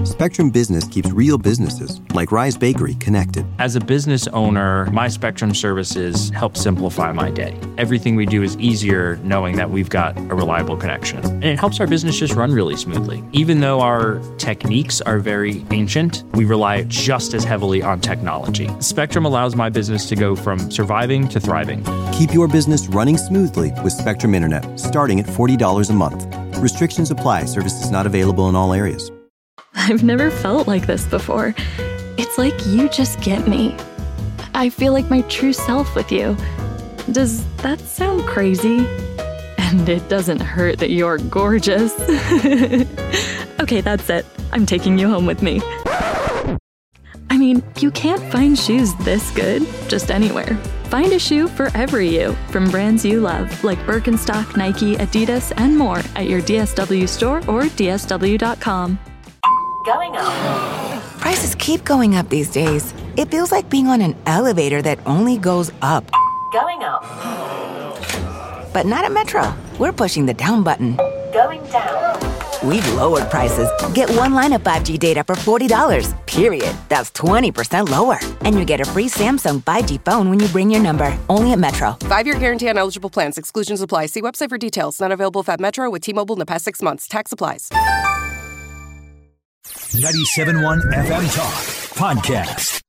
Spectrum Business keeps real businesses, like Rise Bakery, connected. As a business owner, my Spectrum services help simplify my day. Everything we do is easier knowing that we've got a reliable connection. And it helps our business just run really smoothly. Even though our techniques are very ancient, we rely just as heavily on technology. Spectrum allows my business to go from surviving to thriving. Keep your business running smoothly with Spectrum Internet, starting at $40 a month. Restrictions apply. Services not available in all areas. I've never felt like this before. It's like you just get me. I feel like my true self with you. Does that sound crazy? And it doesn't hurt that you're gorgeous. Okay, that's it. I'm taking you home with me. I mean, you can't find shoes this good just anywhere. Find a shoe for every you from brands you love, like Birkenstock, Nike, Adidas, and more at your DSW store or DSW.com. Going up. Prices keep going up these days. It feels like being on an elevator that only goes up. Going up. But not at Metro. We're pushing the down button. Going down. We've lowered prices. Get one line of 5G data for $40, period. That's 20% lower. And you get a free Samsung 5G phone when you bring your number. Only at Metro. 5-year guarantee on eligible plans. Exclusions apply. See website for details. Not available at Metro with T-Mobile in the past 6 months. Tax applies. 97.1 FM Talk Podcast.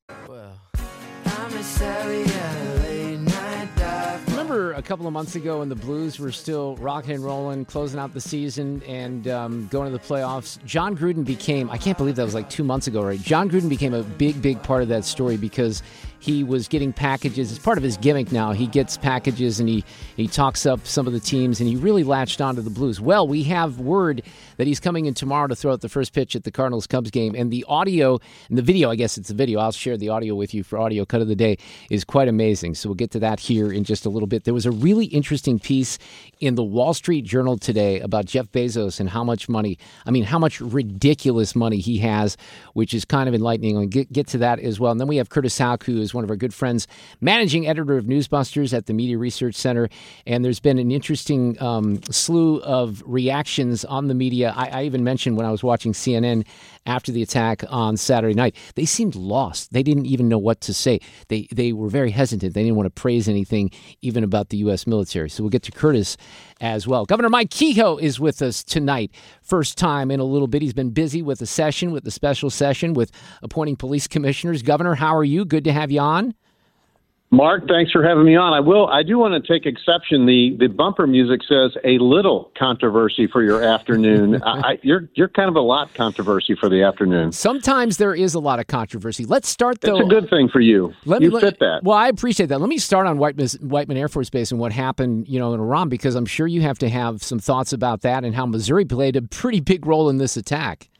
Remember a couple of months ago when the Blues were still rocking and rolling, closing out the season and going to the playoffs? John Gruden became, I can't believe that was like 2 months ago, right? John Gruden became a big part of that story because he was getting packages. It's part of his gimmick now. He gets packages and he talks up some of the teams, and he really latched onto the Blues. Well, we have word that he's coming in tomorrow to throw out the first pitch at the Cardinals-Cubs game, and the audio, and the video, I guess it's the video, I'll share the audio with you for Audio Cut of the Day, is quite amazing. So we'll get to that here in just a little bit. There was a really interesting piece in the Wall Street Journal today about Jeff Bezos and how much money, how much ridiculous money he has, which is kind of enlightening. I'll get to that as well. And then we have Curtis Houck, who is one of our good friends, managing editor of Newsbusters at the Media Research Center. And there's been an interesting slew of reactions on the media. I even mentioned when I was watching CNN after the attack on Saturday night, they seemed lost. They didn't even know what to say. They were very hesitant. They didn't want to praise anything, even about the U.S. military. So we'll get to Curtis as well. Governor Mike Kehoe is with us tonight. First time in a little bit. He's been busy with the special session with appointing police commissioners. Governor, how are you? Good to have you on. Mark, thanks for having me on. I do want to take exception. The bumper music says a little controversy for your afternoon. You're kind of a lot controversy for the afternoon. Sometimes there is a lot of controversy. Let's start, though. It's a good thing for you. You fit that. Well, I appreciate that. Let me start on Whiteman Air Force Base and what happened, in Iran, because I'm sure you have to have some thoughts about that and how Missouri played a pretty big role in this attack.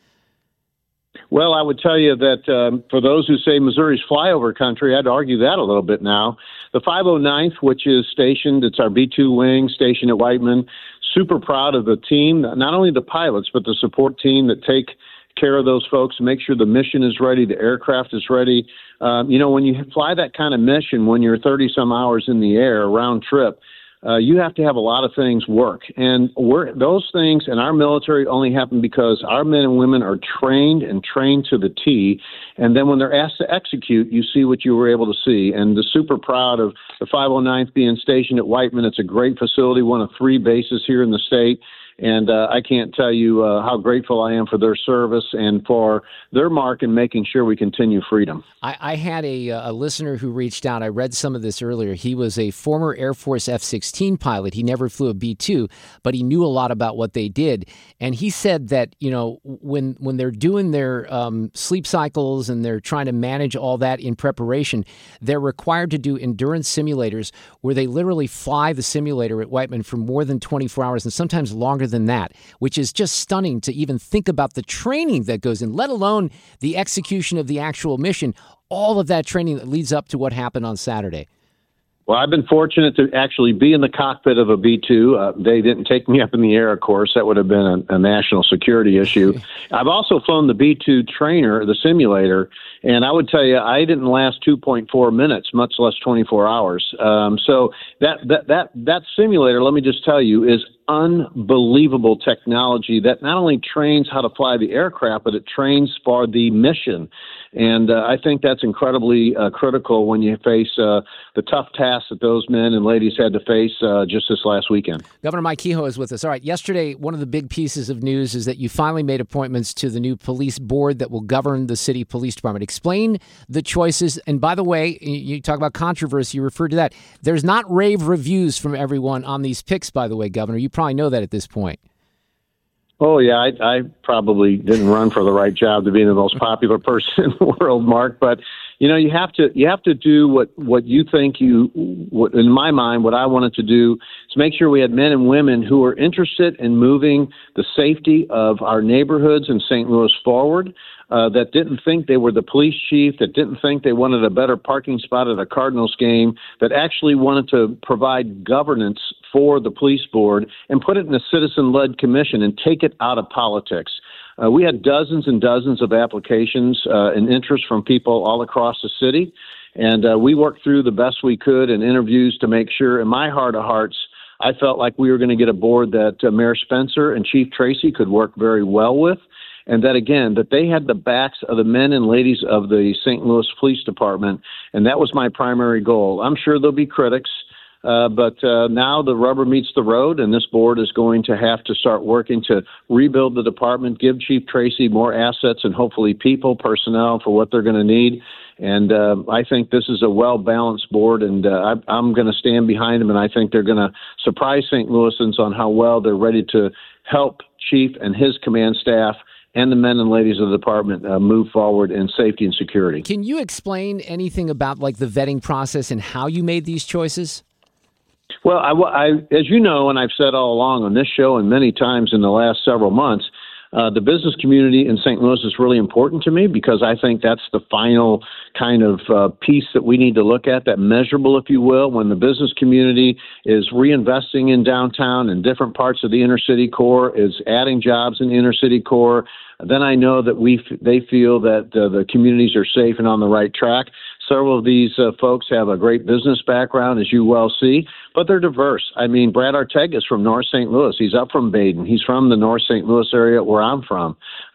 Well, I would tell you that for those who say Missouri's flyover country, I'd argue that a little bit now. The 509th, which is stationed, it's our B-2 wing stationed at Whiteman, super proud of the team, not only the pilots, but the support team that take care of those folks, make sure the mission is ready, the aircraft is ready. When you fly that kind of mission, when you're 30-some hours in the air, round trip, you have to have a lot of things work. And those things in our military only happen because our men and women are trained to the T. And then when they're asked to execute, you see what you were able to see. And the super proud of the 509th being stationed at Whiteman. It's a great facility, one of 3 bases here in the state. And I can't tell you how grateful I am for their service and for their mark in making sure we continue freedom. I had a listener who reached out. I read some of this earlier. He was a former Air Force F-16 pilot. He never flew a B-2, but he knew a lot about what they did. And he said that, when they're doing their sleep cycles and they're trying to manage all that in preparation, they're required to do endurance simulators where they literally fly the simulator at Whiteman for more than 24 hours and sometimes longer than that, which is just stunning to even think about the training that goes in, let alone the execution of the actual mission, all of that training that leads up to what happened on Saturday. Well, I've been fortunate to actually be in the cockpit of a B-2. They didn't take me up in the air, of course. That would have been a national security issue. I've also flown the B-2 trainer, the simulator, and I would tell you I didn't last 2.4 minutes, much less 24 hours. So that simulator, let me just tell you, is unbelievable technology that not only trains how to fly the aircraft, but it trains for the mission. And I think that's incredibly critical when you face the tough tasks that those men and ladies had to face just this last weekend. Governor Mike Kehoe is with us. All right, yesterday, one of the big pieces of news is that you finally made appointments to the new police board that will govern the city police department. Explain the choices. And by the way, you talk about controversy, you referred to that. There's not rave reviews from everyone on these picks, by the way, Governor. You probably know that at this point. Oh, yeah, I probably didn't run for the right job to be the most popular person in the world, Mark. But, you know, you have to do what you think in my mind, what I wanted to do is make sure we had men and women who are interested in moving the safety of our neighborhoods in St. Louis forward, that didn't think they were the police chief, that didn't think they wanted a better parking spot at a Cardinals game, that actually wanted to provide governance for the police board and put it in a citizen-led commission and take it out of politics. We had dozens and dozens of applications and interest from people all across the city, and we worked through the best we could in interviews to make sure, in my heart of hearts, I felt like we were going to get a board that Mayor Spencer and Chief Tracy could work very well with. And that, again, that they had the backs of the men and ladies of the St. Louis Police Department, and that was my primary goal. I'm sure there'll be critics, but now the rubber meets the road, and this board is going to have to start working to rebuild the department, give Chief Tracy more assets and hopefully people, personnel for what they're going to need. And I think this is a well-balanced board, and I'm going to stand behind them, and I think they're going to surprise St. Louisans on how well they're ready to help Chief and his command staff and the men and ladies of the department move forward in safety and security. Can you explain anything about like the vetting process and how you made these choices? Well, I as you know, and I've said all along on this show and many times in the last several months, the business community in St. Louis is really important to me because I think that's the final kind of piece that we need to look at, that measurable, if you will, when the business community is reinvesting in downtown and different parts of the inner city core, is adding jobs in the inner city core. Then I know that they feel that the communities are safe and on the right track. Several of these folks have a great business background, as you well see, but they're diverse. I mean, Brad Artega is from North St. Louis. He's up from Baden. He's from the North St. Louis area where I'm from.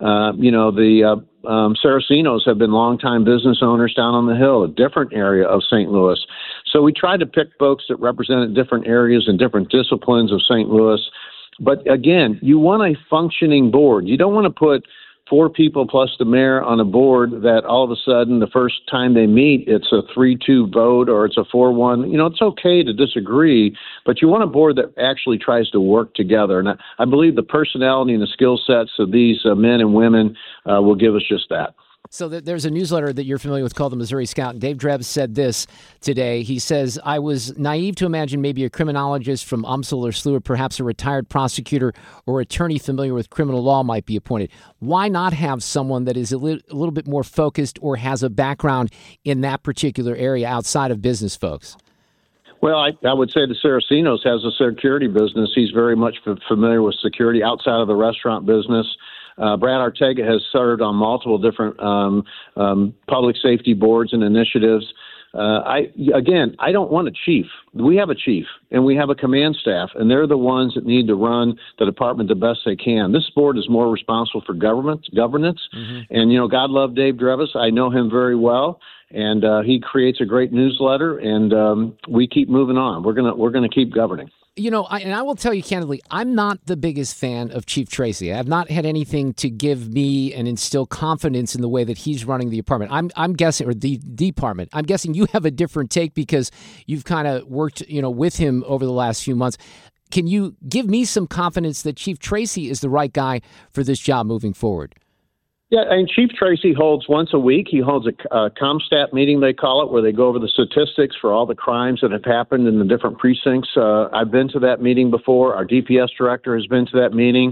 The Saracinos have been longtime business owners down on the Hill, a different area of St. Louis. So we tried to pick folks that represented different areas and different disciplines of St. Louis. But again, you want a functioning board. You don't want to put 4 people plus the mayor on a board that all of a sudden the first time they meet, it's a 3-2 vote or it's a 4-1. You know, it's okay to disagree, but you want a board that actually tries to work together. And I believe the personality and the skill sets of these men and women will give us just that. So there's a newsletter that you're familiar with called the Missouri Scout. And Dave Drebs said this today. He says, I was naive to imagine maybe a criminologist from UMSL or SLU, or perhaps a retired prosecutor or attorney familiar with criminal law might be appointed. Why not have someone that is a little bit more focused or has a background in that particular area outside of business folks? Well, I would say the Saracinos has a security business. He's very much familiar with security outside of the restaurant business. Brad Artega has served on multiple different public safety boards and initiatives. I don't want a chief. We have a chief, and we have a command staff, and they're the ones that need to run the department the best they can. This board is more responsible for governance. Mm-hmm. And, you know, God love Dave Drebs. I know him very well, and he creates a great newsletter, and we keep moving on. We're gonna keep governing. You know, I will tell you candidly, I'm not the biggest fan of Chief Tracy. I have not had anything to give me and instill confidence in the way that he's running the department. I'm guessing, or the department. I'm guessing you have a different take because you've kind of worked, with him over the last few months. Can you give me some confidence that Chief Tracy is the right guy for this job moving forward? Yeah, and Chief Tracy holds once a week. He holds a ComStat meeting, they call it, where they go over the statistics for all the crimes that have happened in the different precincts. I've been to that meeting before. Our DPS director has been to that meeting.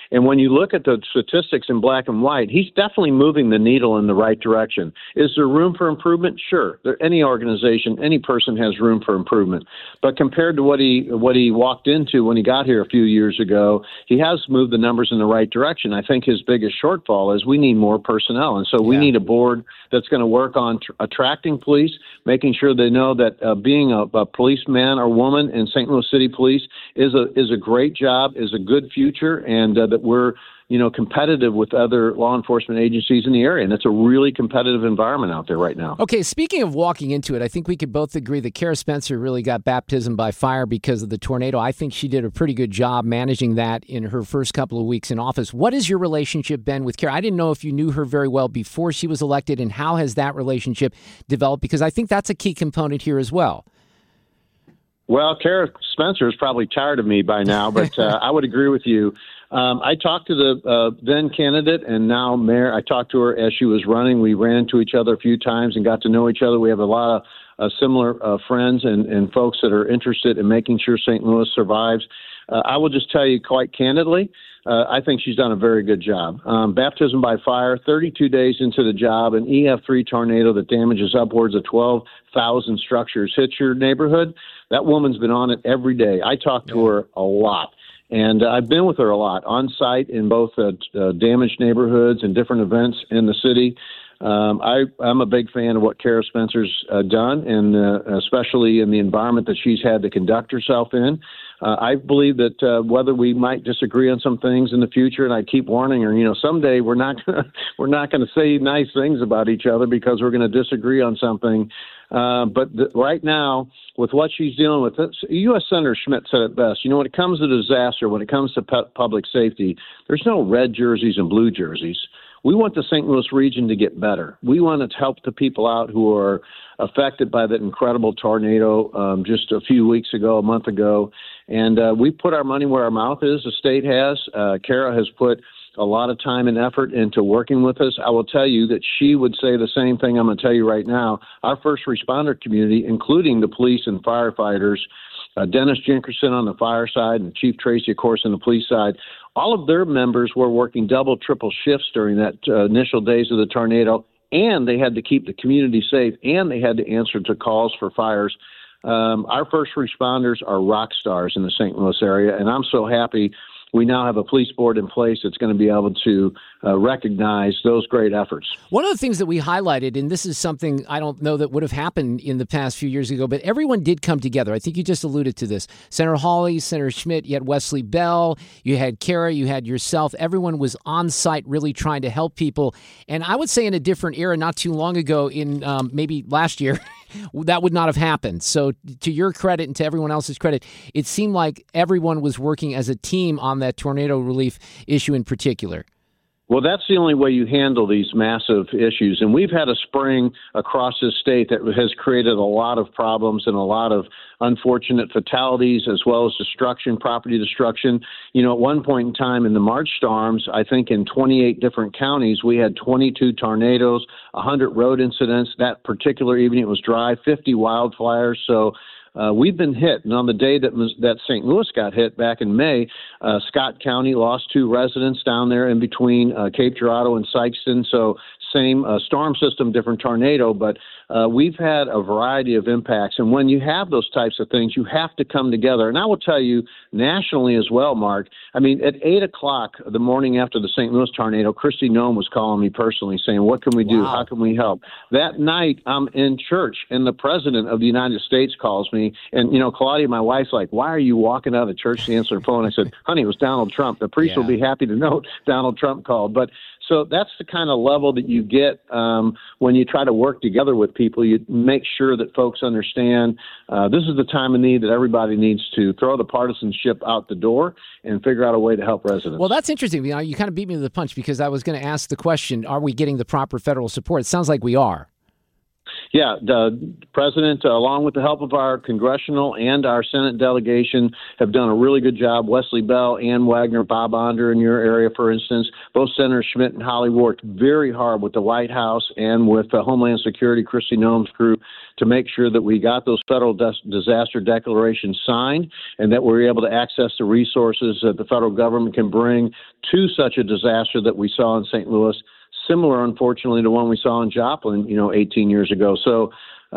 And when you look at the statistics in black and white, he's definitely moving the needle in the right direction. Is there room for improvement? Sure. Any organization, any person has room for improvement. But compared to what he walked into when he got here a few years ago, he has moved the numbers in the right direction. I think his biggest shortfall is we need more personnel. And so we need a board that's going to work on attracting police, making sure they know that being a policeman or woman in St. Louis City Police is a great job, is a good future, and that we're competitive with other law enforcement agencies in the area. And it's a really competitive environment out there right now. Okay, speaking of walking into it, I think we could both agree that Kara Spencer really got baptism by fire because of the tornado. I think she did a pretty good job managing that in her first couple of weeks in office. What has your relationship been with Kara? I didn't know if you knew her very well before she was elected, and how has that relationship developed? Because I think that's a key component here as well. Well, Kara Spencer is probably tired of me by now, but I would agree with you. I talked to the then candidate and now mayor. I talked to her as she was running. We ran into each other a few times and got to know each other. We have a lot of similar friends and folks that are interested in making sure St. Louis survives. I will just tell you quite candidly, I think she's done a very good job. Baptism by fire, 32 days into the job, an EF3 tornado that damages upwards of 12,000 structures hits your neighborhood. That woman's been on it every day. I talk to her a lot. And I've been with her a lot on site in both damaged neighborhoods and different events in the city. I'm a big fan of what Kara Spencer's done, and especially in the environment that she's had to conduct herself in. I believe that whether we might disagree on some things in the future, and I keep warning her, someday we're not going to say nice things about each other because we're going to disagree on something. But right now, with what she's dealing with, U.S. Senator Schmidt said it best. When it comes to disaster, when it comes to public safety, there's no red jerseys and blue jerseys. We want the St. Louis region to get better. We want to help the people out who are affected by that incredible tornado just a few weeks ago, a month ago. And we put our money where our mouth is, the state has. Kara has put a lot of time and effort into working with us. I will tell you that she would say the same thing I'm going to tell you right now. Our first responder community, including the police and firefighters, Dennis Jenkerson on the fire side and Chief Tracy, of course, on the police side, all of their members were working double, triple shifts during that initial days of the tornado, and they had to keep the community safe, and they had to answer to calls for fires. Our first responders are rock stars in the St. Louis area, and I'm so happy we now have a police board in place that's going to be able to recognize those great efforts. One of the things that we highlighted, and this is something I don't know that would have happened in the past few years ago, but everyone did come together. I think you just alluded to this. Senator Hawley, Senator Schmidt, you had Wesley Bell, you had Kara, you had yourself. Everyone was on site really trying to help people. And I would say in a different era, not too long ago, in maybe last year, that would not have happened. So to your credit and to everyone else's credit, it seemed like everyone was working as a team on that tornado relief issue in particular. Well, that's the only way you handle these massive issues. And we've had a spring across this state that has created a lot of problems and a lot of unfortunate fatalities as well as destruction, property destruction. At one point in time in the March storms, I think in 28 different counties, we had 22 tornadoes, 100 road incidents. That particular evening, it was dry, 50 wildfires. So we've been hit. And on the day that St. Louis got hit back in May, Scott County lost 2 residents down there in between Cape Girardeau and Sykeston. So same storm system, different tornado, but we've had a variety of impacts. And when you have those types of things, you have to come together. And I will tell you nationally as well, Mark, at 8 o'clock the morning after the St. Louis tornado, Kristi Noem was calling me personally saying, what can we do? How can we help? That night, I'm in church, and the President of the United States calls me. And, Claudia, my wife's like, why are you walking out of the church to answer the phone? I said, honey, it was Donald Trump. The priest will be happy to know Donald Trump called. But so that's the kind of level that you get when you try to work together with people. You make sure that folks understand this is the time of need that everybody needs to throw the partisanship out the door and figure out a way to help residents. Well, that's interesting. You kind of beat me to the punch because I was going to ask the question, are we getting the proper federal support? It sounds like we are. Yeah, the President, along with the help of our congressional and our Senate delegation, have done a really good job. Wesley Bell, Ann Wagner, Bob Onder in your area, for instance, both Senators Schmidt and Holly worked very hard with the White House and with Homeland Security, Kristi Noem's group, to make sure that we got those federal disaster declarations signed and that we're able to access the resources that the federal government can bring to such a disaster that we saw in St. Louis. Similar, unfortunately, to one we saw in Joplin, 18 years ago. So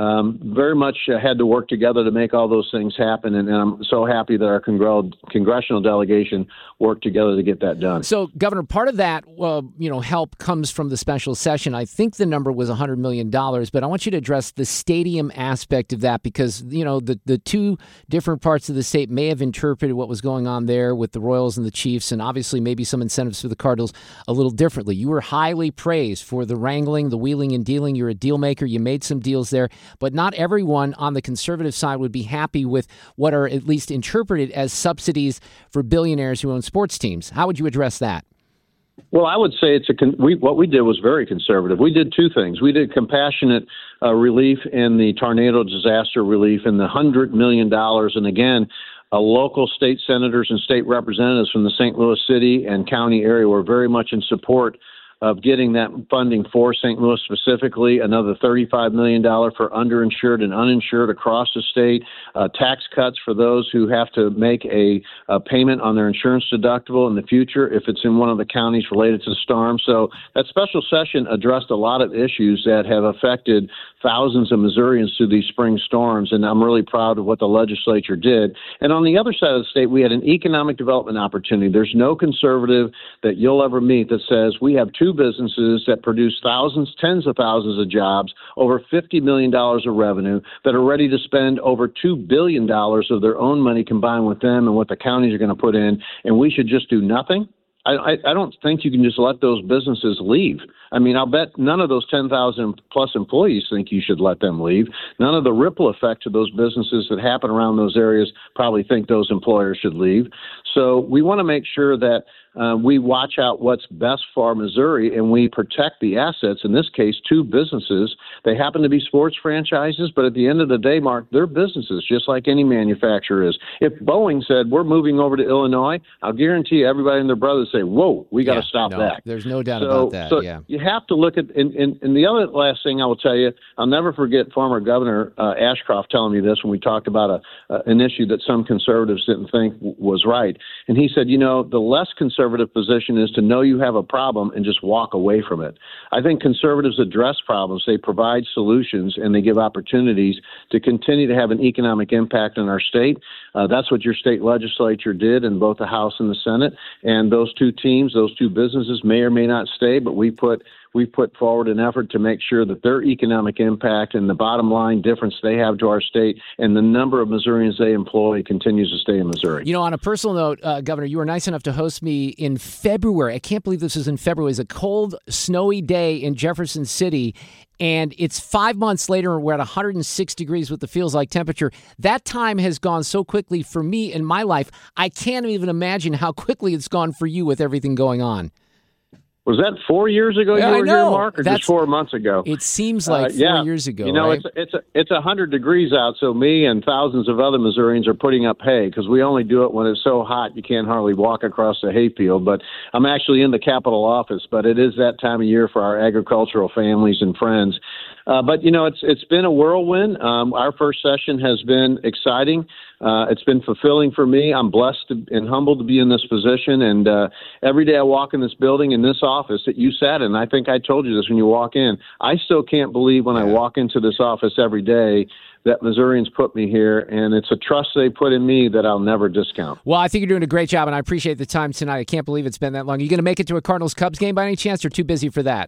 very much had to work together to make all those things happen. And I'm so happy that our congressional delegation worked together to get that done. So, Governor, part of that, help comes from the special session. I think the number was $100 million, but I want you to address the stadium aspect of that because, the two different parts of the state may have interpreted what was going on there with the Royals and the Chiefs, and obviously maybe some incentives for the Cardinals a little differently. You were highly praised for the wrangling, the wheeling and dealing. You're a deal maker. You made some deals there. But not everyone on the conservative side would be happy with what are at least interpreted as subsidies for billionaires who own sports teams. How would you address that? Well, I would say what we did was very conservative. We did two things. We did compassionate relief in the tornado disaster relief and the $100 million. And again, local state senators and state representatives from the St. Louis City and county area were very much in support of getting that funding for St. Louis specifically, another $35 million for underinsured and uninsured across the state, tax cuts for those who have to make a payment on their insurance deductible in the future if it's in one of the counties related to the storm. So that special session addressed a lot of issues that have affected thousands of Missourians through these spring storms, and I'm really proud of what the legislature did. And on the other side of the state, we had an economic development opportunity. There's no conservative that you'll ever meet that says we have two businesses that produce thousands, tens of thousands of jobs, over $50 million of revenue, that are ready to spend over $2 billion of their own money combined with them and what the counties are going to put in, and we should just do nothing. I don't think you can just let those businesses leave. I mean, I'll bet none of those 10,000 plus employees think you should let them leave. None of the ripple effects of those businesses that happen around those areas probably think those employers should leave. So we want to make sure that we watch out what's best for Missouri and we protect the assets. In this case, two businesses. They happen to be sports franchises, but at the end of the day, Mark, they're businesses just like any manufacturer is. If Boeing said we're moving over to Illinois, I'll guarantee you everybody and their brothers say, whoa, we got to stop that. There's no doubt about that. So you have to look at, and the other last thing I will tell you, I'll never forget former Governor Ashcroft telling me this when we talked about an issue that some conservatives didn't think was right. And he said, the less conservative position is to know you have a problem and just walk away from it. I think conservatives address problems. They provide solutions and they give opportunities to continue to have an economic impact on our state. That's what your state legislature did in both the House and the Senate. And those two teams, those two businesses may or may not stay, but we put forward an effort to make sure that their economic impact and the bottom line difference they have to our state and the number of Missourians they employ continues to stay in Missouri. On a personal note, Governor, you were nice enough to host me in February. I can't believe this was in February. It was a cold, snowy day in Jefferson City, and it's 5 months later, and we're at 106 degrees with the feels-like temperature. That time has gone so quickly for me in my life, I can't even imagine how quickly it's gone for you with everything going on. Was that 4 years ago you were here, Mark, or just 4 months ago? It seems like 4 years ago, right? It's 100 degrees out, so me and thousands of other Missourians are putting up hay because we only do it when it's so hot you can't hardly walk across the hayfield. But I'm actually in the Capitol office, but it is that time of year for our agricultural families and friends. But it's been a whirlwind. Our first session has been exciting. It's been fulfilling for me. I'm blessed and humbled to be in this position. And every day I walk in this building, in this office that you sat in, I think I told you this when you walk in, I still can't believe when I walk into this office every day that Missourians put me here, and it's a trust they put in me that I'll never discount. Well, I think you're doing a great job, and I appreciate the time tonight. I can't believe it's been that long. Are you going to make it to a Cardinals-Cubs game by any chance, or too busy for that?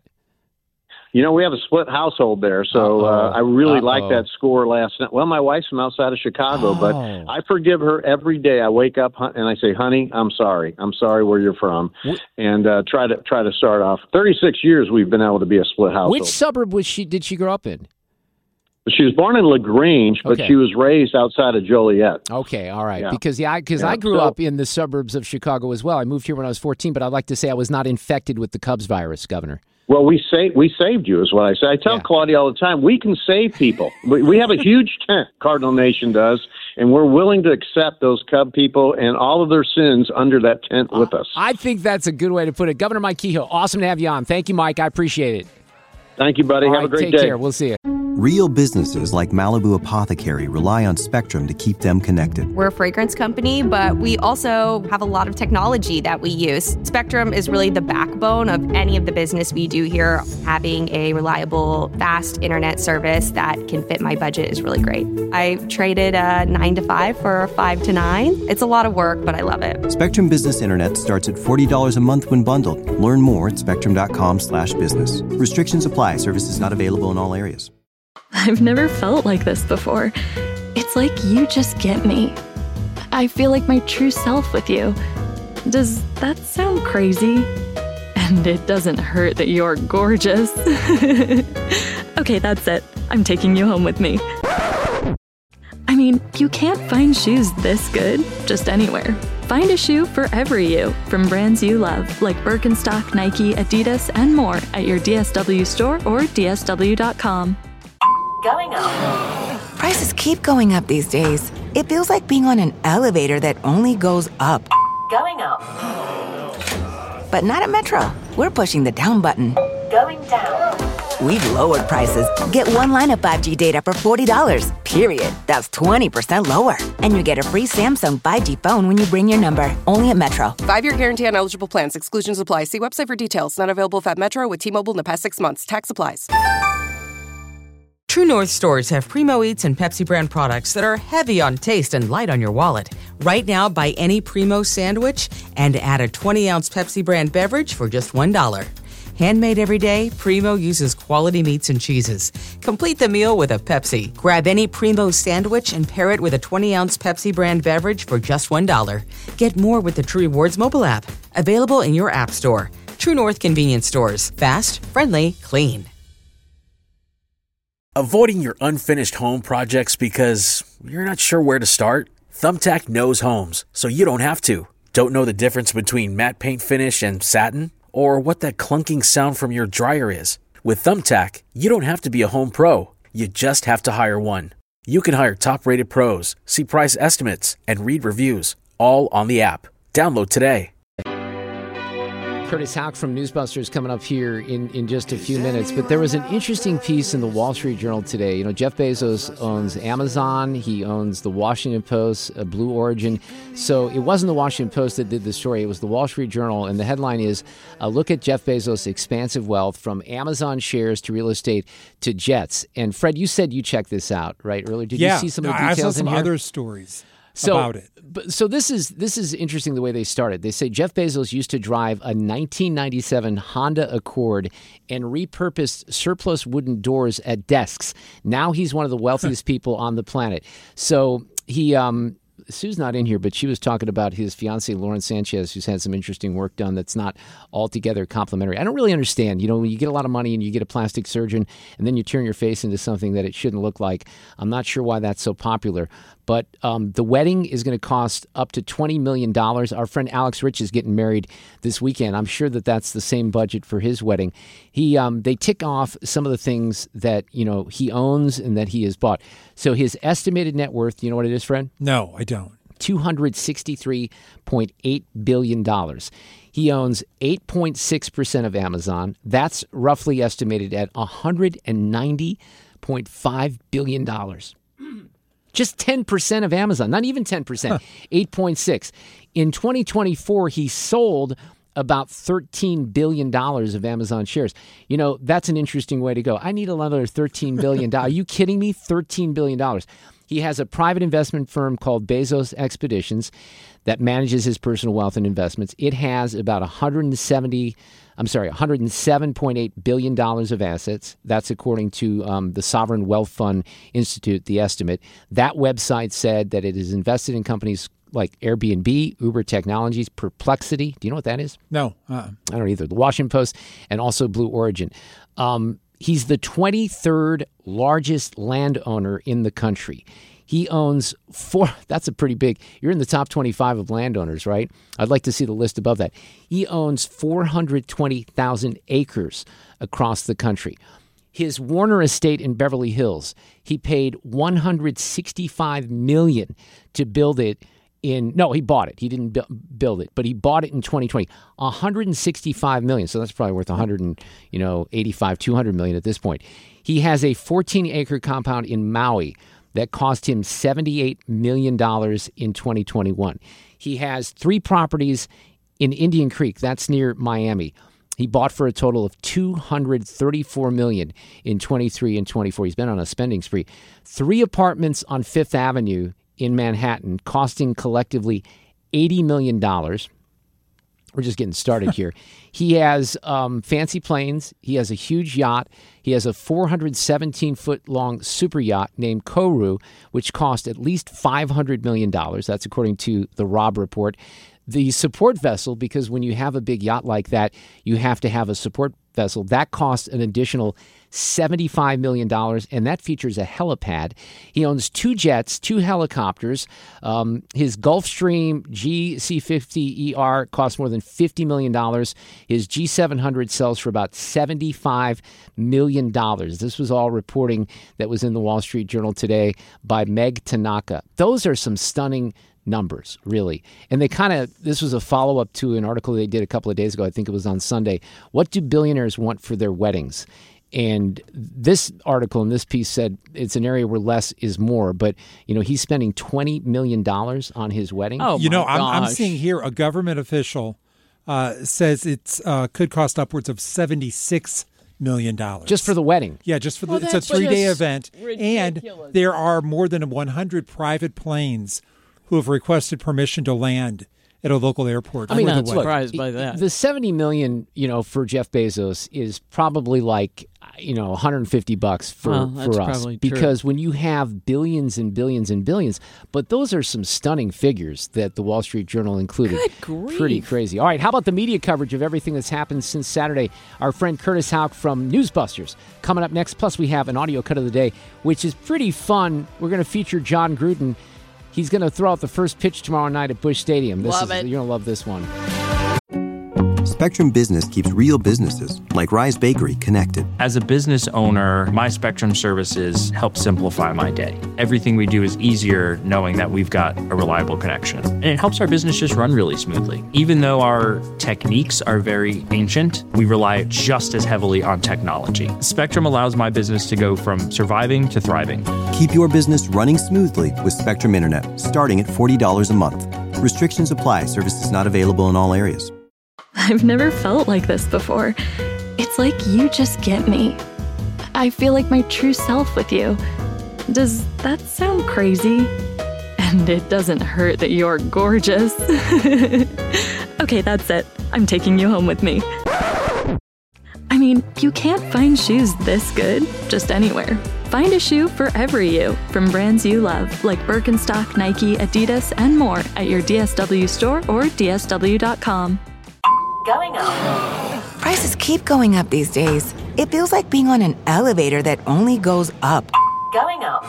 We have a split household there, so I really like that score last night. Well, my wife's from outside of Chicago, but I forgive her every day. I wake up and I say, honey, I'm sorry. I'm sorry where you're from, and try to start off. 36 years we've been able to be a split household. Which suburb did she grow up in? She was born in LaGrange, but she was raised outside of Joliet. Okay, all right. Yeah. Because I grew up in the suburbs of Chicago as well. I moved here when I was 14, but I'd like to say I was not infected with the Cubs virus, Governor. Well, we saved you, is what I say. I tell Claudia all the time, we can save people. We have a huge tent, Cardinal Nation does, and we're willing to accept those Cub people and all of their sins under that tent with us. I think that's a good way to put it. Governor Mike Kehoe, awesome to have you on. Thank you, Mike. I appreciate it. Thank you, buddy. Have a great day. Take care. We'll see you. Real businesses like Malibu Apothecary rely on Spectrum to keep them connected. We're a fragrance company, but we also have a lot of technology that we use. Spectrum is really the backbone of any of the business we do here. Having a reliable, fast internet service that can fit my budget is really great. I traded a 9 to 5 for a 5 to 9. It's a lot of work, but I love it. Spectrum Business Internet starts at $40 a month when bundled. Learn more at spectrum.com/business. Restrictions apply. Services not available in all areas. I've never felt like this before. It's like you just get me. I feel like my true self with you. Does that sound crazy? And it doesn't hurt that you're gorgeous. Okay, that's it. I'm taking you home with me. I mean, you can't find shoes this good just anywhere. Find a shoe for every you from brands you love, like Birkenstock, Nike, Adidas, and more at your DSW store or DSW.com. Going up. Prices keep going up these days. It feels like being on an elevator that only goes up. Going up. But not at Metro. We're pushing the down button. Going down. We've lowered prices. Get one line of 5G data for $40, period. That's 20% lower. And you get a free Samsung 5G phone when you bring your number. Only at Metro. 5-year guarantee on eligible plans. Exclusions apply. See website for details. Not available at Metro with T-Mobile in the past 6 months. Tax applies. True North stores have Primo Eats and Pepsi brand products that are heavy on taste and light on your wallet. Right now, buy any Primo sandwich and add a 20-ounce Pepsi brand beverage for just $1. Handmade every day, Primo uses quality meats and cheeses. Complete the meal with a Pepsi. Grab any Primo sandwich and pair it with a 20-ounce Pepsi brand beverage for just $1. Get more with the True Rewards mobile app. Available in your app store. True North convenience stores. Fast, friendly, clean. Avoiding your unfinished home projects because you're not sure where to start? Thumbtack knows homes, so you don't have to. Don't know the difference between matte paint finish and satin? Or what that clunking sound from your dryer is? With Thumbtack, you don't have to be a home pro. You just have to hire one. You can hire top-rated pros, see price estimates, and read reviews, all on the app. Download today. Curtis Houck from Newsbusters coming up here in just a few minutes. But there was an interesting piece in the Wall Street Journal today. You know, Jeff Bezos owns Amazon. He owns the Washington Post, Blue Origin. So it wasn't the Washington Post that did the story. It was the Wall Street Journal. And the headline is, look at Jeff Bezos' expansive wealth from Amazon shares to real estate to jets. And Fred, you said you checked this out, right, earlier? Did you see some of the details I saw some in here? other stories about it. So this is interesting the way they started. They say Jeff Bezos used to drive a 1997 Honda Accord and repurposed surplus wooden doors at desks. Now he's one of the wealthiest people on the planet. So he Sue's not in here, but she was talking about his fiancée, Lauren Sanchez, who's had some interesting work done that's not altogether complimentary. I don't really understand. You know, when you get a lot of money and you get a plastic surgeon and then you turn your face into something that it shouldn't look like, I'm not sure why that's so popular. But the wedding is going to cost up to $20 million. Our friend Alex Rich is getting married this weekend. I'm sure that that's the same budget for his wedding. They tick off some of the things that, you know, he owns and that he has bought. So his estimated net worth, you know what it is, Fred? No, I don't. $263.8 billion. He owns 8.6% of Amazon. That's roughly estimated at $190.5 billion. Just 10% of Amazon, not even 10%, 8.6. In 2024, he sold about $13 billion of Amazon shares. You know, that's an interesting way to go. I need another $13 billion. Are you kidding me? $13 billion. He has a private investment firm called Bezos Expeditions that manages his personal wealth and investments. It has about $107.8 billion of assets. That's according to the Sovereign Wealth Fund Institute, the estimate. That website said that it is invested in companies like Airbnb, Uber Technologies, Perplexity. Do you know what that is? No. I don't either. The Washington Post and also Blue Origin. He's the 23rd largest landowner in the country. He owns that's a pretty big, you're in the top 25 of landowners, right? I'd like to see the list above that. He owns 420,000 acres across the country. His Warner estate in Beverly Hills, he paid $165 million to build it he bought it. He didn't build it, but he bought it in 2020. $165 million. So that's probably worth $185, $200 million at this point. He has a 14-acre compound in Maui that cost him $78 million in 2021. He has 3 properties in Indian Creek. That's near Miami. He bought for a total of $234 million in 23 and 24. He's been on a spending spree. 3 apartments on Fifth Avenue in Manhattan, costing collectively $80 million. We're just getting started here. He has fancy planes. He has a huge yacht. He has a 417-foot-long super yacht named Koru, which cost at least $500 million. That's according to the Robb Report. The support vessel, because when you have a big yacht like that, you have to have a support vessel. That costs an additional $75 million, and that features a helipad. He owns 2 jets, 2 helicopters. His Gulfstream GC50ER costs more than $50 million. His G700 sells for about $75 million. This was all reporting that was in the Wall Street Journal today by Meg Tanaka. Those are some stunning numbers, really. And this was a follow-up to an article they did a couple of days ago. I think it was on Sunday. What do billionaires want for their weddings? And this article in this piece said it's an area where less is more. But, he's spending $20 million on his wedding. Oh, I'm seeing here a government official says it could cost upwards of $76 million. Just for the wedding? Yeah, just for it's a 3-day event. Ridiculous. And there are more than 100 private planes who have requested permission to land at a local airport. I'm not surprised by that. The $70 million, for Jeff Bezos is probably like, $150 for us. Because when you have billions and billions and billions, but those are some stunning figures that the Wall Street Journal included. Good grief. Pretty crazy. All right, how about the media coverage of everything that's happened since Saturday? Our friend Curtis Houck from Newsbusters coming up next. Plus, we have an audio cut of the day, which is pretty fun. We're going to feature Jon Gruden. He's going to throw out the first pitch tomorrow night at Busch Stadium. Love it. You're going to love this one. Spectrum Business keeps real businesses, like Rise Bakery, connected. As a business owner, my Spectrum services help simplify my day. Everything we do is easier knowing that we've got a reliable connection. And it helps our business just run really smoothly. Even though our techniques are very ancient, we rely just as heavily on technology. Spectrum allows my business to go from surviving to thriving. Keep your business running smoothly with Spectrum Internet, starting at $40 a month. Restrictions apply. Services not available in all areas. I've never felt like this before. It's like you just get me. I feel like my true self with you. Does that sound crazy? And it doesn't hurt that you're gorgeous. Okay, that's it. I'm taking you home with me. I mean, you can't find shoes this good just anywhere. Find a shoe for every you from brands you love, like Birkenstock, Nike, Adidas, and more at your DSW store or DSW.com. Going up. Prices keep going up these days. It feels like being on an elevator that only goes up. Going up.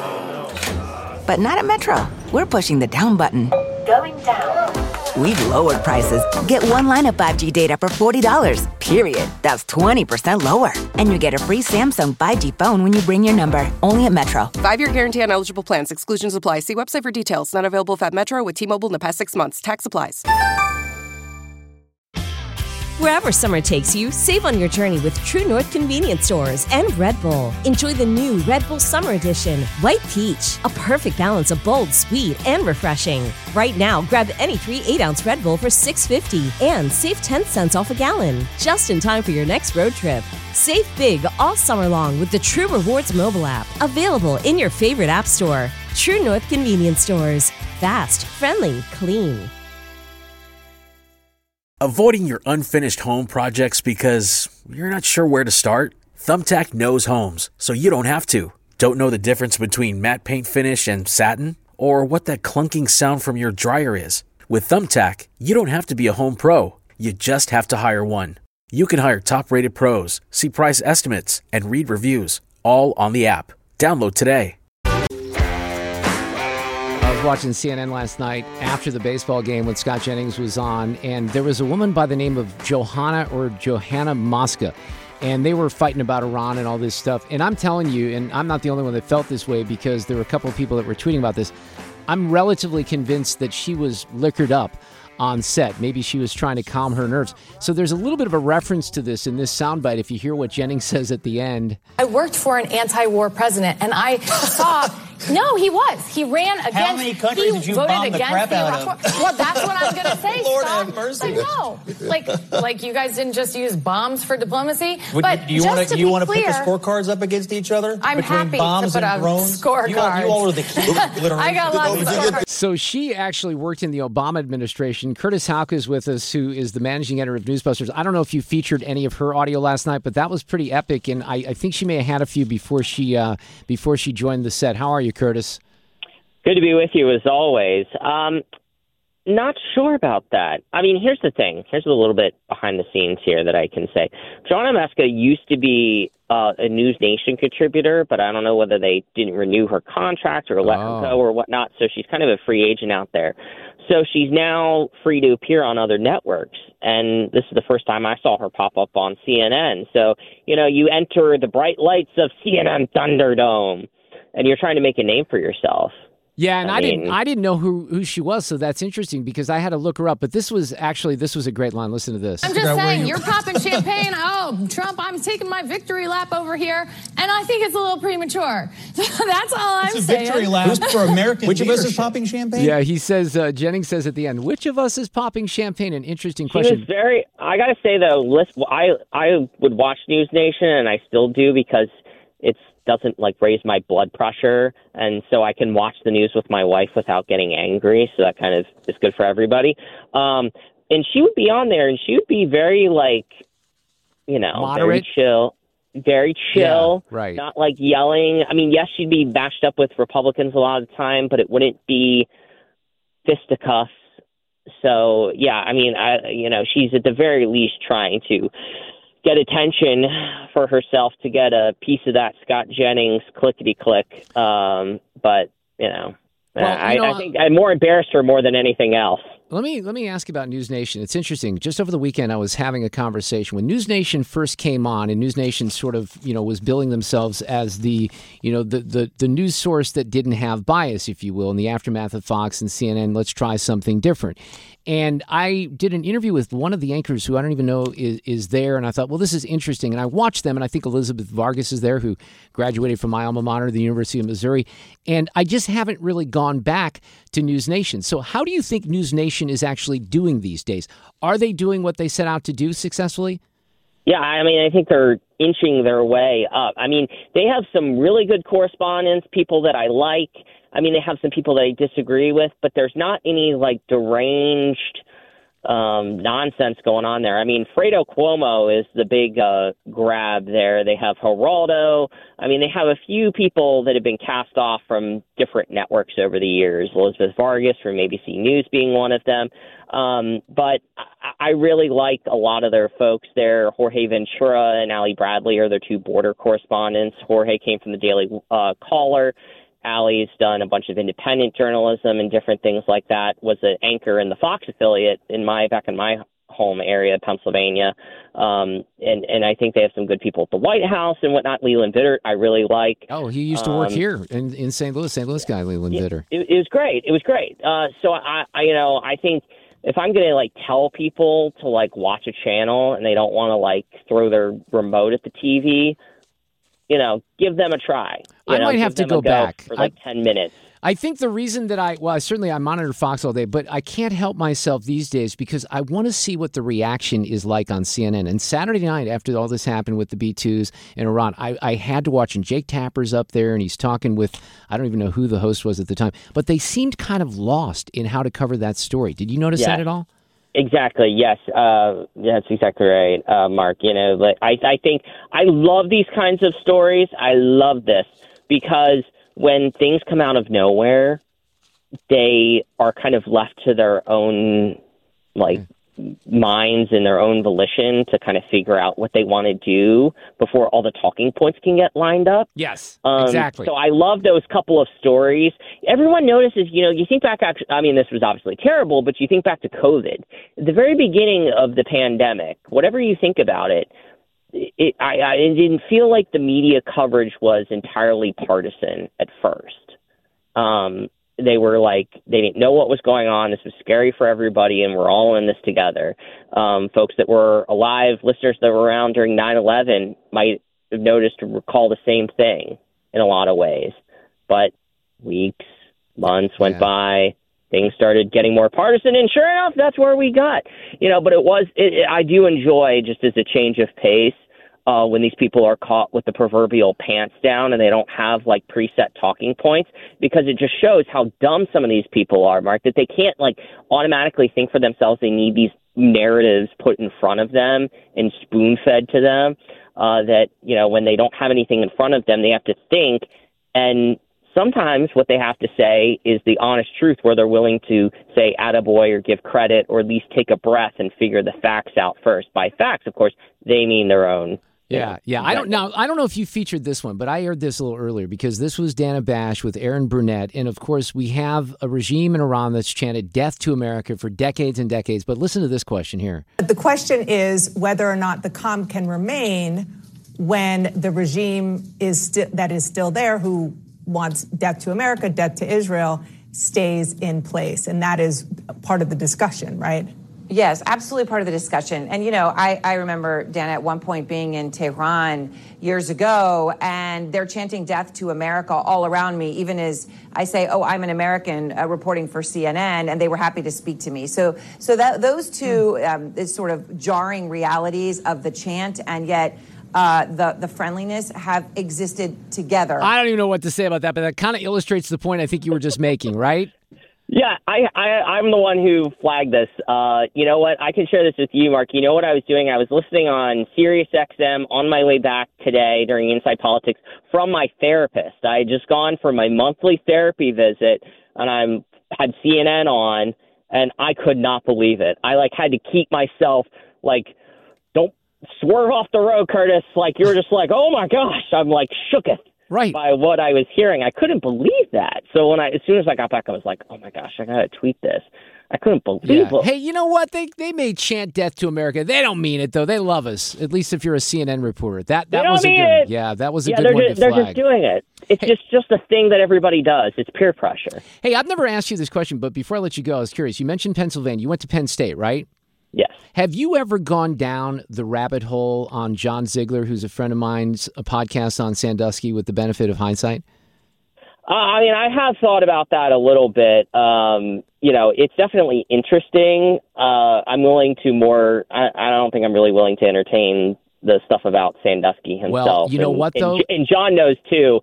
But not at Metro. We're pushing the down button. Going down. We've lowered prices. Get 1 line of 5G data for $40, period. That's 20% lower. And you get a free Samsung 5G phone when you bring your number. Only at Metro. 5-year guarantee on eligible plans. Exclusions apply. See website for details. Not available if at Metro with T-Mobile in the past 6 months. Tax applies. Wherever summer takes you, save on your journey with True North Convenience Stores and Red Bull. Enjoy the new Red Bull Summer Edition, White Peach, a perfect balance of bold, sweet, and refreshing. Right now, grab any 3 8-ounce Red Bull for $6.50 and save 10 cents off a gallon, just in time for your next road trip. Save big all summer long with the True Rewards mobile app, available in your favorite app store. True North Convenience Stores. Fast, friendly, clean. Avoiding your unfinished home projects because you're not sure where to start? Thumbtack knows homes, so you don't have to. Don't know the difference between matte paint finish and satin? Or what that clunking sound from your dryer is? With Thumbtack, you don't have to be a home pro. You just have to hire one. You can hire top-rated pros, see price estimates, and read reviews, all on the app. Download today. watching CNN last night after the baseball game when Scott Jennings was on, and there was a woman by the name of Johanna Mosca, and they were fighting about Iran and all this stuff. And I'm telling you, and I'm not the only one that felt this way because there were a couple of people that were tweeting about this, I'm relatively convinced that she was liquored up on set. Maybe she was trying to calm her nerves. So there's a little bit of a reference to this in this soundbite if you hear what Jennings says at the end. I worked for an anti-war president, and I saw... No, he was. He ran against... How many countries did you bomb the crap out of? Well, that's what I'm going to say, Lord Scott. have mercy. No. Like you guys didn't just use bombs for diplomacy. But do you want to put the scorecards up against each other? I'm happy bombs to put and up drones? scorecards. You all are the key, literally. I got lots of scorecards. So she actually worked in the Obama administration. Curtis Houck is with us, who is the managing editor of Newsbusters. I don't know if you featured any of her audio last night, but that was pretty epic, and I think she may have had a few before she joined the set. How are you, Curtis? Good to be with you as always. Not sure about that. I mean, here's the thing. Here's a little bit behind the scenes here that I can say. Johanna Mosca used to be a News Nation contributor, but I don't know whether they didn't renew her contract or let her go or whatnot. So she's kind of a free agent out there. So she's now free to appear on other networks. And this is the first time I saw her pop up on CNN. So, you enter the bright lights of CNN Thunderdome and you're trying to make a name for yourself. Yeah, and I didn't know who she was, so that's interesting because I had to look her up. But this was a great line. Listen to this. I'm just saying, you're popping champagne. Oh, Trump, I'm taking my victory lap over here, and I think it's a little premature. That's all I'm saying. It's a victory lap for American Which of us is popping champagne? Yeah, he says, Jennings says at the end, which of us is popping champagne? An interesting question. I got to say, though, I would watch News Nation, and I still do because it doesn't raise my blood pressure, and so I can watch the news with my wife without getting angry. So that kind of is good for everybody. And she would be on there, and she would be very moderate, very chill, yeah, right? Not yelling. I mean, yes, she'd be bashed up with Republicans a lot of the time, but it wouldn't be fisticuffs. So yeah, I mean, she's at the very least trying to get attention for herself to get a piece of that Scott Jennings clickety-click. But, I think I more embarrassed her more than anything else. Let me ask you about News Nation. It's interesting. Just over the weekend, I was having a conversation. When News Nation first came on, and News Nation sort of, was billing themselves as the news source that didn't have bias, if you will, in the aftermath of Fox and CNN. Let's try something different. And I did an interview with one of the anchors who I don't even know is there. And I thought, well, this is interesting. And I watched them, and I think Elizabeth Vargas is there, who graduated from my alma mater, the University of Missouri. And I just haven't really gone back to News Nation. So how do you think News Nation is actually doing these days? Are they doing what they set out to do successfully? Yeah, I mean, I think they're inching their way up. I mean, they have some really good correspondents, people that I like. I mean, they have some people that I disagree with, but there's not any deranged nonsense going on there. I mean, Fredo Cuomo is the big grab there. They have Geraldo. I mean, they have a few people that have been cast off from different networks over the years. Elizabeth Vargas from ABC News being one of them. But I really like a lot of their folks there. Jorge Ventura and Ali Bradley are their two border correspondents. Jorge came from the Daily Caller. Allie's done a bunch of independent journalism and different things like that, was an anchor in the Fox affiliate back in my home area, Pennsylvania. And I think they have some good people at the White House and whatnot. Leland Vittert, I really like. Oh, he used to work here in St. Louis guy, Leland Vittert. It was great. It was great. So I think if I'm going to tell people to watch a channel and they don't want to throw their remote at the TV, give them a try. I might have to go back for 10 minutes. I think the reason that I monitor Fox all day, but I can't help myself these days because I want to see what the reaction is like on CNN. And Saturday night, after all this happened with the B-2s in Iran, I had to watch, and Jake Tapper's up there, and he's talking with, I don't even know who the host was at the time, but they seemed kind of lost in how to cover that story. Did you notice that at all? Exactly. Yes. That's exactly right, Mark. I think I love these kinds of stories. I love this because when things come out of nowhere, they are kind of left to their own minds in their own volition to kind of figure out what they want to do before all the talking points can get lined up. Yes, exactly. So I love those couple of stories. Everyone notices, you think back, this was obviously terrible, but you think back to COVID. At the very beginning of the pandemic, whatever you think about it, it didn't feel like the media coverage was entirely partisan at first. They were like, they didn't know what was going on. This was scary for everybody, and we're all in this together. Folks that were alive, listeners that were around during 9/11 might have noticed or recall the same thing in a lot of ways. But weeks, months went by. Things started getting more partisan, and sure enough, that's where we got. But I do enjoy, just as a change of pace, when these people are caught with the proverbial pants down and they don't have like preset talking points, because it just shows how dumb some of these people are, Mark, that they can't like automatically think for themselves. They need these narratives put in front of them and spoon-fed to them, that, when they don't have anything in front of them, they have to think. And sometimes what they have to say is the honest truth, where they're willing to say attaboy or give credit, or at least take a breath and figure the facts out first. By facts, of course, they mean their own. Yeah. I don't know if you featured this one, but I aired this a little earlier because this was Dana Bash with Aaron Burnett. And of course, we have a regime in Iran that's chanted death to America for decades and decades. But listen to this question here. The question is whether or not the calm can remain when the regime that is still there, who wants death to America, death to Israel, stays in place. And that is part of the discussion, right? Yes, absolutely part of the discussion. And, I remember, Dan, at one point being in Tehran years ago, and they're chanting death to America all around me, even as I say, oh, I'm an American reporting for CNN, and they were happy to speak to me. So that those two is sort of jarring realities of the chant, and yet the friendliness have existed together. I don't even know what to say about that, but that kind of illustrates the point I think you were just making, right? Yeah, I'm the one who flagged this. You know what? I can share this with you, Mark. You know what I was doing? I was listening on Sirius XM on my way back today during Inside Politics from my therapist. I had just gone for my monthly therapy visit, and I had CNN on, and I could not believe it. I had to keep myself don't swerve off the road, Curtis. You were just oh my gosh, I'm shooketh. Right. By what I was hearing. I couldn't believe that. So as soon as I got back, I was like, oh my gosh, I got to tweet this. I couldn't believe it. Hey, you know what? They may chant death to America. They don't mean it, though. They love us, at least if you're a CNN reporter. That was a good one. Yeah, that was a good one to flag. They're just doing it. It's just a thing that everybody does. It's peer pressure. Hey, I've never asked you this question, but before I let you go, I was curious. You mentioned Pennsylvania. You went to Penn State, right? Yes. Have you ever gone down the rabbit hole on John Ziegler, who's a friend of mine's, a podcast on Sandusky, with the benefit of hindsight? I have thought about that a little bit. It's definitely interesting. I'm willing to I don't think I'm really willing to entertain the stuff about Sandusky himself. Well, you know what, though? And John knows, too.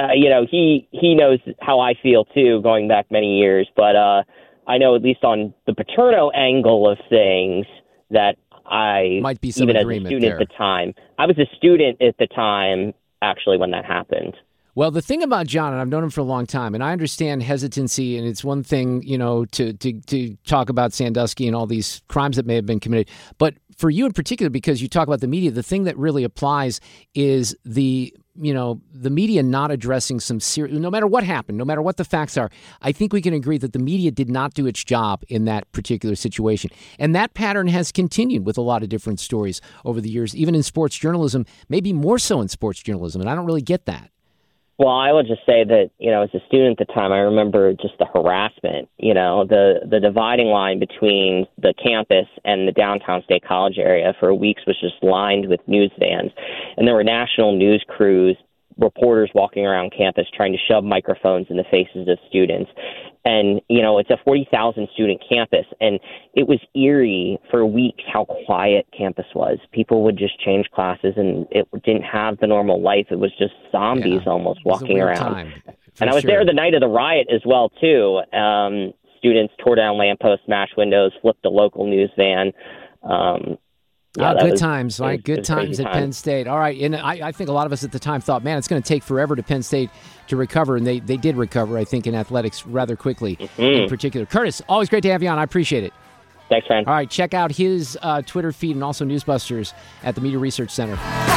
He knows how I feel, too, going back many years. But I know, at least on the Paterno angle of things, that I might be some even agreement as a student there. at the time. I was a student at the time, actually, when that happened. Well, the thing about John, and I've known him for a long time, and I understand hesitancy, and it's one thing, to talk about Sandusky and all these crimes that may have been committed. But for you in particular, because you talk about the media, the thing that really applies is the media not addressing some serious, no matter what happened, no matter what the facts are. I think we can agree that the media did not do its job in that particular situation. And that pattern has continued with a lot of different stories over the years, even in sports journalism, maybe more so in sports journalism. And I don't really get that. Well, I would just say that, as a student at the time, I remember just the harassment, the dividing line between the campus and the downtown State College area for weeks was just lined with news vans. And there were national news crews, reporters walking around campus trying to shove microphones in the faces of students. And, it's a 40,000 student campus, and it was eerie for weeks how quiet campus was. People would just change classes, and it didn't have the normal life. It was just zombies almost walking around. And I was there the night of the riot as well, too. Students tore down lampposts, smashed windows, flipped a local news van. Good times, right? Good times at Penn State. All right, and I think a lot of us at the time thought, man, it's going to take forever to Penn State to recover, and they did recover, I think, in athletics rather quickly in particular. Curtis, always great to have you on. I appreciate it. Thanks, friend. All right, check out his Twitter feed and also Newsbusters at the Media Research Center.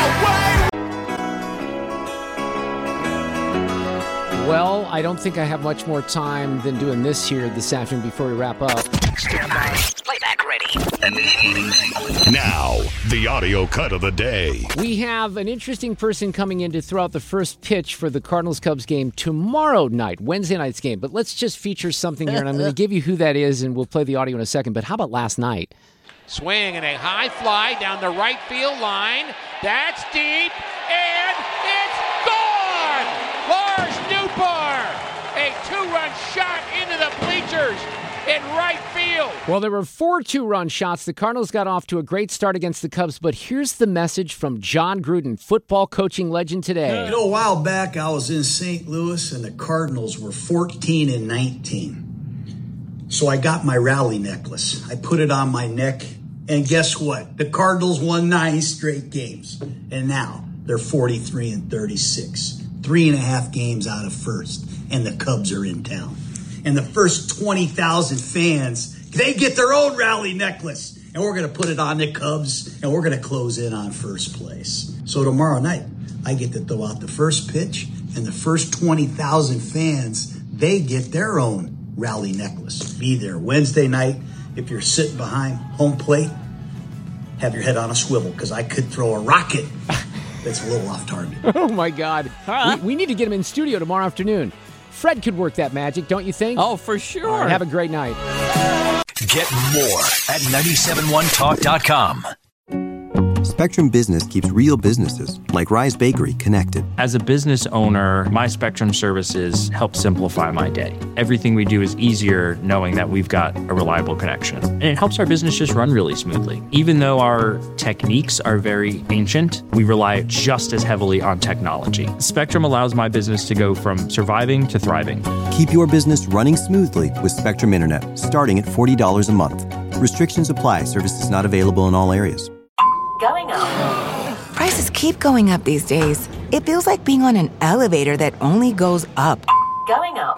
Well, I don't think I have much more time than doing this here this afternoon before we wrap up. Stand by. Playback ready. Now, the audio cut of the day. We have an interesting person coming in to throw out the first pitch for the Cardinals-Cubs game tomorrow night, Wednesday night's game. But let's just feature something here, and I'm going to give you who that is, and we'll play the audio in a second. But how about last night? Swing and a high fly down the right field line. That's deep, and it's gone! Lars Nootbaar, a two-run shot into the bleachers in right field. Well, there were 4 two-run shots. The Cardinals got off to a great start against the Cubs, but here's the message from John Gruden, football coaching legend today. You know, a while back, I was in St. Louis, and the Cardinals were 14-19. So I got my rally necklace. I put it on my neck, and guess what? The Cardinals won 9 straight games, and now they're 43-36. 3.5 games out of first, and the Cubs are in town. And the first 20,000 fans, they get their own rally necklace. And we're going to put it on the Cubs, and we're going to close in on first place. So tomorrow night, I get to throw out the first pitch, and the first 20,000 fans, they get their own rally necklace. Be there Wednesday night. If you're sitting behind home plate, have your head on a swivel, because I could throw a rocket that's a little off target. Oh, my God. We need to get him in studio tomorrow afternoon. Fred could work that magic, don't you think? Oh, for sure. All right, have a great night. Get more at 971talk.com. Spectrum Business keeps real businesses, like Rise Bakery, connected. As a business owner, my Spectrum services help simplify my day. Everything we do is easier knowing that we've got a reliable connection. And it helps our business just run really smoothly. Even though our techniques are very ancient, we rely just as heavily on technology. Spectrum allows my business to go from surviving to thriving. Keep your business running smoothly with Spectrum Internet, starting at $40 a month. Restrictions apply. Services not available in all areas. Going up. Prices keep going up these days. It feels like being on an elevator that only goes up. Going up.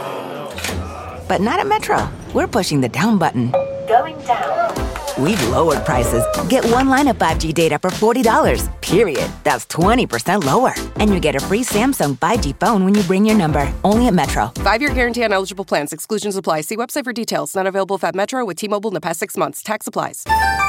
But not at Metro. We're pushing the down button. Going down. We've lowered prices. Get one line of 5G data for $40, period. That's 20% lower. And you get a free Samsung 5G phone when you bring your number. Only at Metro. 5-year guarantee on eligible plans. Exclusions apply. See website for details. Not available at Metro with T-Mobile in the past 6 months. Tax applies.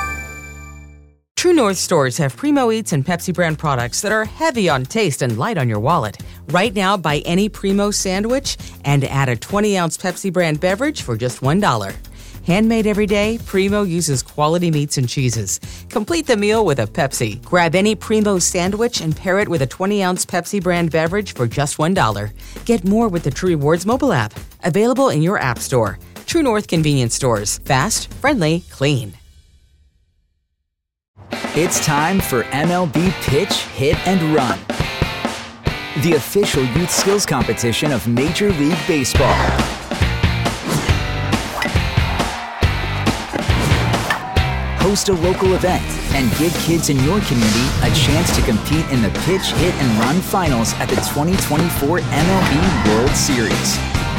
True North stores have Primo Eats and Pepsi brand products that are heavy on taste and light on your wallet. Right now, buy any Primo sandwich and add a 20-ounce Pepsi brand beverage for just $1. Handmade every day, Primo uses quality meats and cheeses. Complete the meal with a Pepsi. Grab any Primo sandwich and pair it with a 20-ounce Pepsi brand beverage for just $1. Get more with the True Rewards mobile app. Available in your app store. True North convenience stores. Fast, friendly, clean. It's time for MLB Pitch, Hit, and Run, the official youth skills competition of Major League Baseball. Host a local event and give kids in your community a chance to compete in the Pitch, Hit, and Run finals at the 2024 MLB World Series.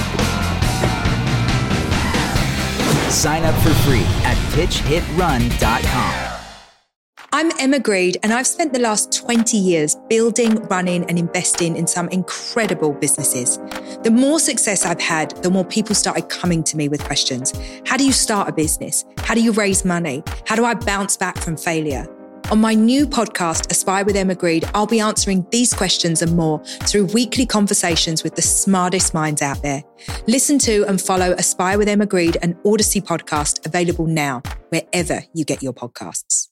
Sign up for free at pitchhitrun.com. I'm Emma Greed, and I've spent the last 20 years building, running, and investing in some incredible businesses. The more success I've had, the more people started coming to me with questions. How do you start a business? How do you raise money? How do I bounce back from failure? On my new podcast, Aspire with Emma Greed, I'll be answering these questions and more through weekly conversations with the smartest minds out there. Listen to and follow Aspire with Emma Greed, an Odyssey podcast available now, wherever you get your podcasts.